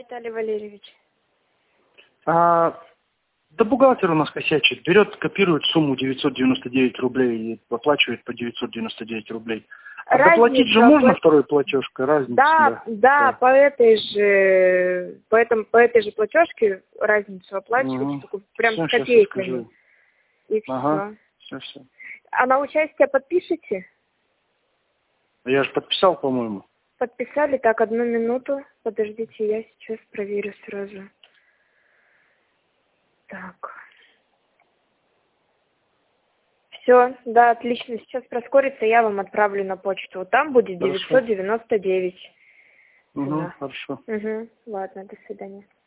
Виталий Валерьевич. Да бухгалтер у нас косячит. Берет, копирует сумму 999 рублей и оплачивает по 999 рублей. А доплатить же можно второй платежкой, разница? Да, по этой же платежке разницу оплачивать, только прям с копейками. И ага, все. А на участие подпишите? Я же подписал, по-моему. Подписали? Так, 1 минуту. Подождите, я сейчас проверю сразу. Так. Все, да, отлично. Сейчас проскорится, я вам отправлю на почту. Там будет 999. Угу, хорошо. Угу, ладно, до свидания.